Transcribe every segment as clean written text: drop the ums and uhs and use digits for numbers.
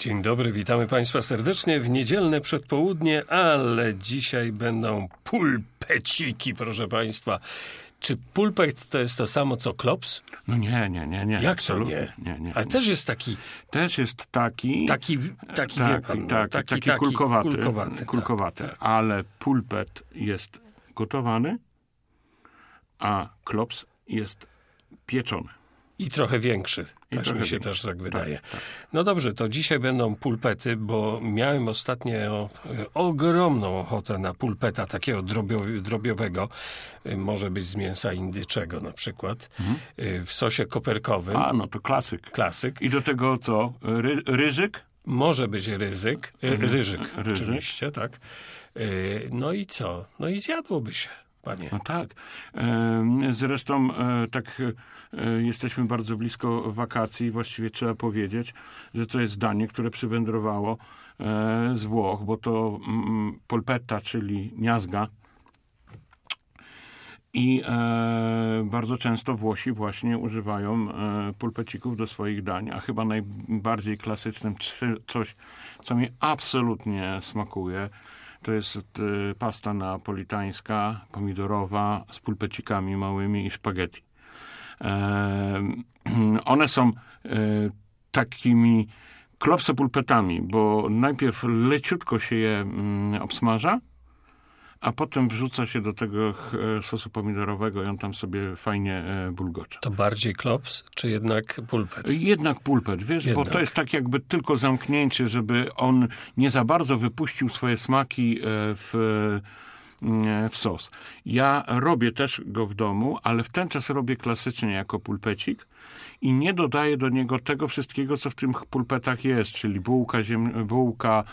Dzień dobry, witamy Państwa serdecznie w niedzielne przedpołudnie, ale dzisiaj będą pulpeciki, proszę Państwa. Czy pulpet to jest to samo co klops? No nie. Jak to nie? Nie. Ale też jest taki... Też jest taki... Taki wie pan, taki kulkowaty. Tak. Ale pulpet jest gotowany, a klops jest pieczony. I trochę większy. Mi się też tak wydaje. Tak. No dobrze, to dzisiaj będą pulpety, bo miałem ostatnio ogromną ochotę na pulpeta takiego drobiowego. Może być z mięsa indyczego na przykład. W sosie koperkowym. A, no to klasyk. Klasyk. I do tego co? Ryżyk? Może być ryżyk, oczywiście, tak. No i co? No i zjadłoby się, panie. No tak. Zresztą tak jesteśmy bardzo blisko wakacji. Właściwie trzeba powiedzieć, że to jest danie, które przywędrowało z Włoch, bo to polpetta, czyli miazga. I bardzo często Włosi właśnie używają pulpecików do swoich dań, a chyba najbardziej klasycznym coś, co mi absolutnie smakuje, to jest pasta napolitańska, pomidorowa, z pulpecikami małymi i spaghetti. One są takimi klopsopulpetami, bo najpierw leciutko się je obsmaża, a potem wrzuca się do tego sosu pomidorowego i on tam sobie fajnie bulgocze. To bardziej klops, czy jednak pulpet? Jednak pulpet, wiesz, bo to jest tak jakby tylko zamknięcie, żeby on nie za bardzo wypuścił swoje smaki w sos. Ja robię też go w domu, ale w ten czas robię klasycznie jako pulpecik i nie dodaję do niego tego wszystkiego, co w tych pulpetach jest, czyli bułka,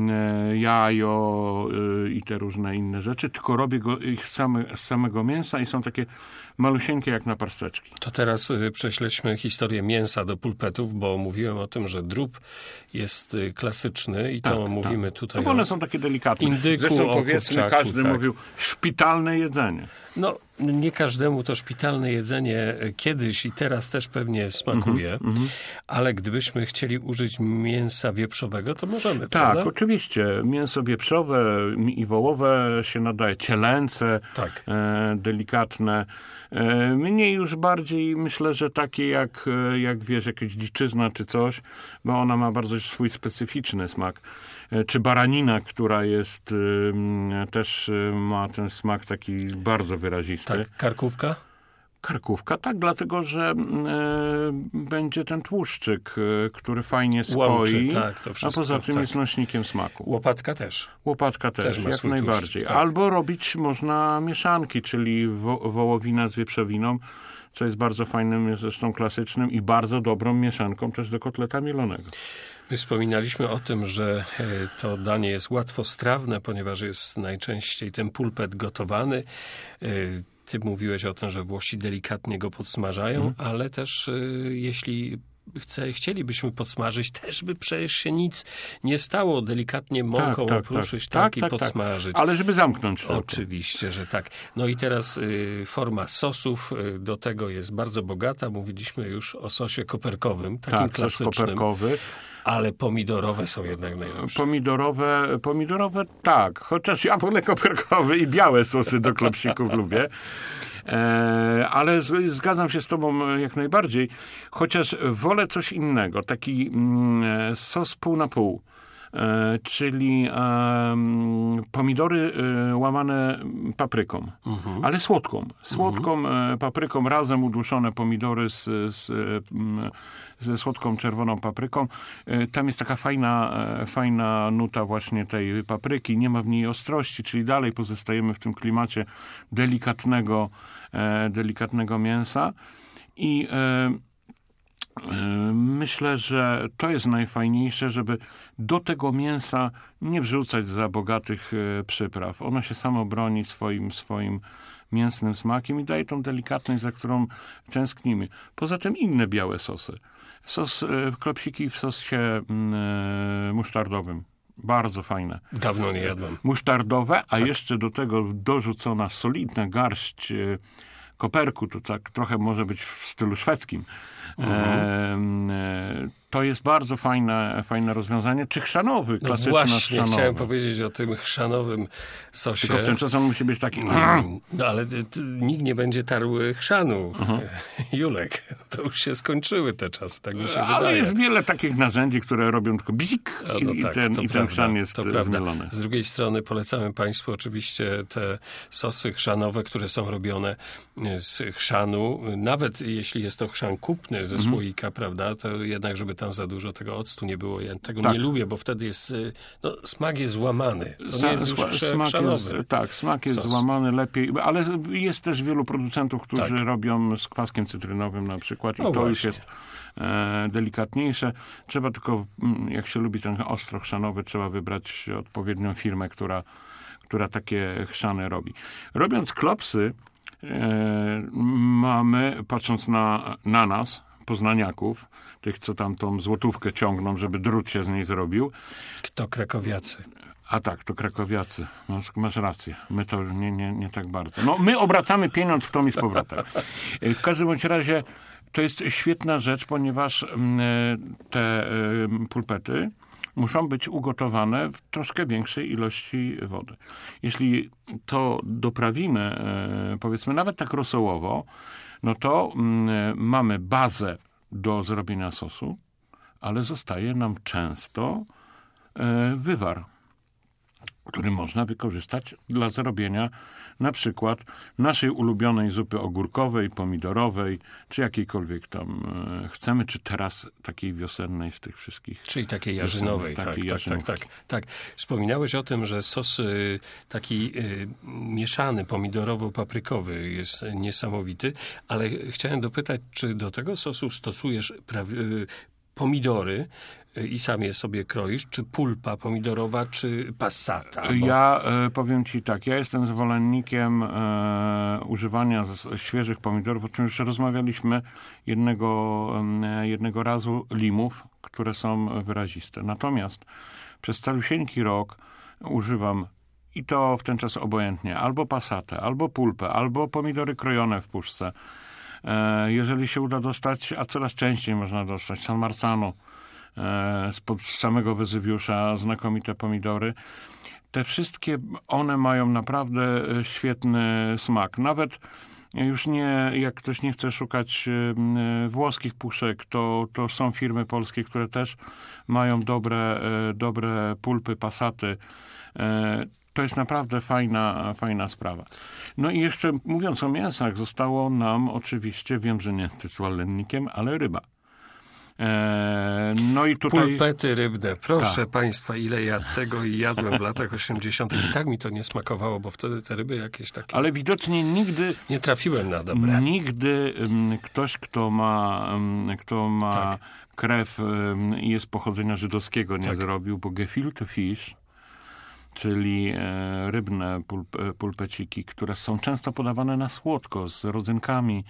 jajo i te różne inne rzeczy, tylko robię ich z samego mięsa i są takie malusieńkie jak naparsteczki. To teraz prześledźmy historię mięsa do pulpetów, bo mówiłem o tym, że drób jest klasyczny i to mówimy tutaj no bo one są takie delikatne. Indyku, zresztą powiedzmy, każdy tak. mówił szpitalne jedzenie. No, nie każdemu to szpitalne jedzenie kiedyś i teraz też pewnie smakuje, ale gdybyśmy chcieli użyć mięsa wieprzowego, to możemy, tak, prawda? Oczywiście. Mięso wieprzowe i wołowe się nadaje, cielęce, tak. Delikatne. Mniej już bardziej myślę, że takie jak wiesz, jakaś dziczyzna czy coś, bo ona ma bardzo swój specyficzny smak. Czy baranina, która jest też ma ten smak taki bardzo wyrazisty. Tak, karkówka? Karkówka, tak, dlatego, że będzie ten tłuszczyk, który fajnie spoi, łączy, tak, to wszystko, a poza tym jest nośnikiem smaku. Łopatka też. Łopatka też jak najbardziej. Tłuszczyk, tak. Albo robić można mieszanki, czyli wołowina z wieprzowiną, co jest bardzo fajnym, zresztą klasycznym i bardzo dobrą mieszanką też do kotleta mielonego. My wspominaliśmy o tym, że to danie jest łatwostrawne, ponieważ jest najczęściej ten pulpet gotowany. Ty mówiłeś o tym, że Włosi delikatnie go podsmażają, ale też jeśli chcielibyśmy podsmażyć, też by przecież się nic nie stało. Delikatnie mąką opruszyć i podsmażyć. Ale żeby zamknąć to. Oczywiście, że tak. No i teraz forma sosów do tego jest bardzo bogata. Mówiliśmy już o sosie koperkowym, takim klasycznym. Sos koperkowy. Ale pomidorowe są jednak najlepsze. Pomidorowe tak. Chociaż ja wolę koperkowy i białe sosy do klopsików lubię. Ale zgadzam się z tobą jak najbardziej. Chociaż wolę coś innego. Taki sos pół na pół. Czyli pomidory łamane papryką, ale słodką. Słodką papryką, razem uduszone pomidory ze słodką czerwoną papryką. Tam jest taka fajna nuta właśnie tej papryki. Nie ma w niej ostrości, czyli dalej pozostajemy w tym klimacie delikatnego mięsa. I myślę, że to jest najfajniejsze, żeby do tego mięsa nie wrzucać za bogatych przypraw. Ono się samo broni swoim mięsnym smakiem i daje tą delikatność, za którą tęsknimy. Poza tym inne białe sosy. Klopsiki w sosie musztardowym. Bardzo fajne. Dawno nie jadłem. Musztardowe, a jeszcze do tego dorzucona solidna garść koperku, to tak trochę może być w stylu szwedzkim. to jest bardzo fajne rozwiązanie. Czy chrzanowy, klasyczny właśnie, chrzanowy. Chciałem powiedzieć o tym chrzanowym sosie. Tylko w ten czas on musi być taki... No ale nikt nie będzie tarł chrzanu. Julek, to już się skończyły te czasy, tak mi się wydaje. Ale jest wiele takich narzędzi, które robią tylko bzik i ten chrzan jest zmielony. Z drugiej strony polecamy Państwu oczywiście te sosy chrzanowe, które są robione z chrzanu. Nawet jeśli jest to chrzan kupny ze słoika, prawda, to jednak, żeby tam za dużo tego octu nie było. Ja tego nie lubię, bo wtedy jest, smak jest złamany. To nie jest już chrzanowy. Smak jest złamany lepiej, ale jest też wielu producentów, którzy robią z kwaskiem cytrynowym na przykład i to już jest delikatniejsze. Trzeba tylko, jak się lubi ten ostro chrzanowy, trzeba wybrać odpowiednią firmę, która takie chrzany robi. Robiąc klopsy, mamy, patrząc na nas, poznaniaków, tych, co tam tą złotówkę ciągną, żeby drut się z niej zrobił. To krakowiacy. A tak, to krakowiacy. Masz rację. My to nie tak bardzo. No, my obracamy pieniądz w tom i z powrotem. W każdym bądź razie to jest świetna rzecz, ponieważ te pulpety muszą być ugotowane w troszkę większej ilości wody. Jeśli to doprawimy, powiedzmy nawet tak rosołowo, no to mamy bazę do zrobienia sosu, ale zostaje nam często wywar, który można wykorzystać dla zrobienia na przykład naszej ulubionej zupy ogórkowej, pomidorowej, czy jakiejkolwiek tam chcemy, czy teraz takiej wiosennej z tych wszystkich. Czyli takiej jarzynowej. Tak. Wspominałeś o tym, że sos taki mieszany, pomidorowo-paprykowy jest niesamowity, ale chciałem dopytać, czy do tego sosu stosujesz pomidory i sam je sobie kroisz, czy pulpa pomidorowa, czy passata? Ja powiem ci tak, ja jestem zwolennikiem używania świeżych pomidorów, o czym już rozmawialiśmy jednego razu, limów, które są wyraziste. Natomiast przez calusieńki rok używam i to w ten czas obojętnie, albo passatę, albo pulpę, albo pomidory krojone w puszce. Jeżeli się uda dostać, a coraz częściej można dostać, San Marzano, spod samego Wezywiusza, znakomite pomidory. Te wszystkie, one mają naprawdę świetny smak. Nawet już nie, jak ktoś nie chce szukać włoskich puszek, to są firmy polskie, które też mają dobre pulpy, passaty. To jest naprawdę fajna sprawa. No i jeszcze mówiąc o mięsach, zostało nam oczywiście, wiem, że nie jesteś zwolennikiem, ale ryba. No i tutaj... Pulpety rybne. Proszę Państwa, ile ja tego jadłem w latach 80. I tak mi to nie smakowało, bo wtedy te ryby jakieś takie... Ale widocznie nigdy... Nie trafiłem na dobre. Nigdy ktoś, kto ma krew i jest pochodzenia żydowskiego, nie zrobił, bo gefilte fish, czyli rybne pulpeciki, które są często podawane na słodko, z rodzynkami,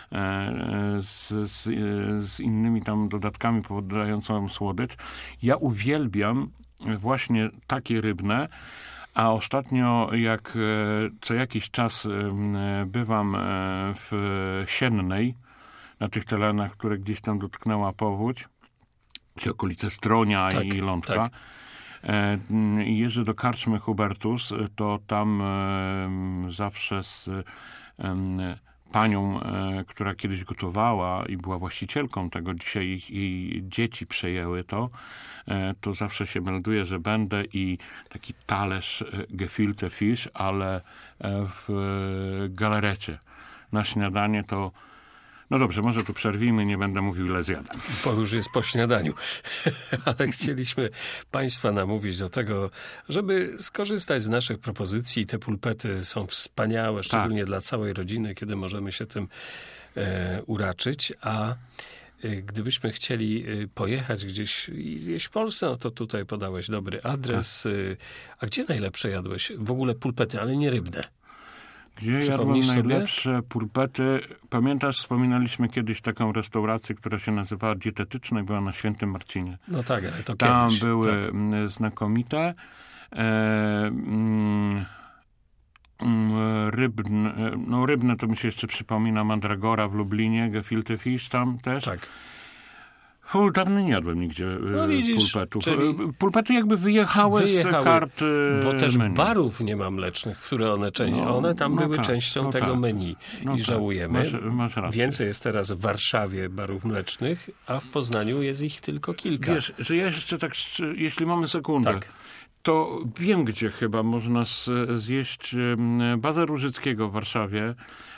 z innymi tam dodatkami powodującymi słodycz. Ja uwielbiam właśnie takie rybne, a ostatnio jak co jakiś czas bywam w Siennej, na tych terenach, które gdzieś tam dotknęła powódź, czy okolice Stronia i Lądka, jeżdżę do karczmy Hubertus, to tam zawsze z panią, która kiedyś gotowała i była właścicielką tego, dzisiaj jej dzieci przejęły to zawsze się melduje, że będę i taki talerz gefilte fish, ale w galarecie. Na śniadanie to no dobrze, może tu przerwijmy, nie będę mówił, ile zjadam. Bo już jest po śniadaniu. Ale chcieliśmy Państwa namówić do tego, żeby skorzystać z naszych propozycji. Te pulpety są wspaniałe, szczególnie dla całej rodziny, kiedy możemy się tym uraczyć. A gdybyśmy chcieli pojechać gdzieś i zjeść w Polsce, no to tutaj podałeś dobry adres. A gdzie najlepsze jadłeś? W ogóle pulpety, ale nie rybne. Gdzie jadłem najlepsze pulpety? Pamiętasz, wspominaliśmy kiedyś taką restaurację, która się nazywała Dietetyczna i była na Świętym Marcinie. No tak, ale to tam kiedyś. Były znakomite. Rybne to mi się jeszcze przypomina Mandragora w Lublinie, gefilte fish tam też. Tak. Dawno nie jadłem nigdzie pulpetów. Czyli Pulpety jakby wyjechały z kart bo też menu. barów nie ma mlecznych, w które one tam były częścią tego menu. I żałujemy. Masz rację. Więcej jest teraz w Warszawie barów mlecznych, a w Poznaniu jest ich tylko kilka. Wiesz, że ja jeszcze tak, jeśli mamy sekundę, Tak. to wiem, gdzie chyba można zjeść Bazar Różyckiego w Warszawie.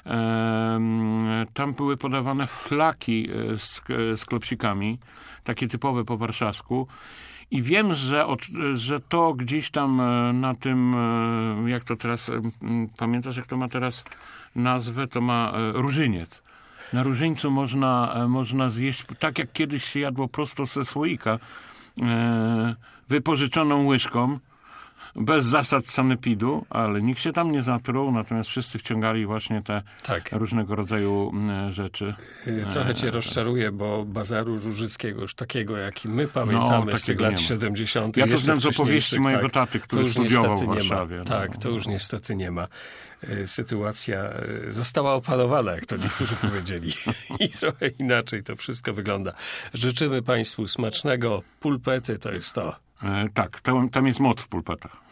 Tam były podawane flaki z klopsikami, takie typowe po warszawsku. I wiem, że to gdzieś tam na tym, jak to teraz, pamiętasz, jak to ma teraz nazwę, to ma Różyniec. Na Różyńcu można zjeść, tak jak kiedyś się jadło prosto ze słoika, wypożyczoną łyżką, bez zasad sanepidu, ale nikt się tam nie zatruł, natomiast wszyscy wciągali właśnie te różnego rodzaju rzeczy. Trochę cię rozczaruję, bo Bazaru Różyckiego, już takiego, jaki my pamiętamy z tych lat 70. Ja to znam z opowieści mojego taty, który studiował w Warszawie. To już niestety nie ma. Sytuacja została opanowana, jak to niektórzy powiedzieli. I trochę inaczej to wszystko wygląda. Życzymy Państwu smacznego. Pulpety to jest to. Tak, tam jest moc w pulpetach.